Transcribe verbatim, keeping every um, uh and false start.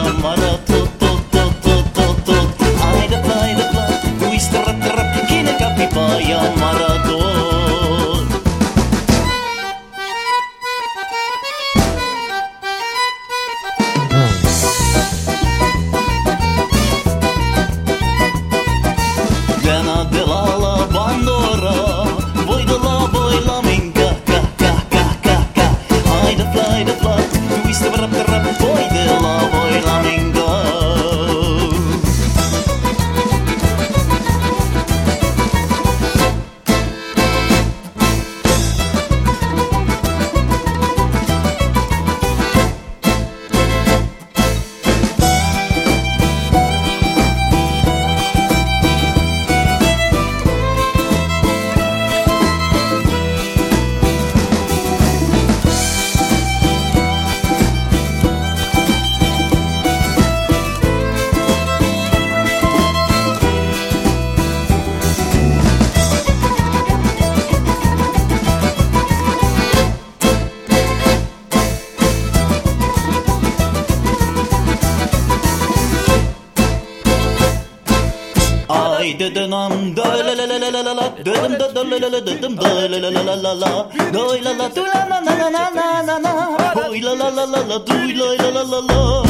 mara tot tot tot tot tot tot. Haide pla, haide pla, uiste rap rap, kine capipaya mara tot. Gana de la la bandora, voi de la voi la minga, ca ca ca ca ca. Haide pla, haide pla, uiste rap rap, voi de la voi la minga. Ay dedenam da la la la la la la la dedem da da la la la dedem da la la la la la la doi la la tu la na na na na na na na oi la la la la la doi la la la la la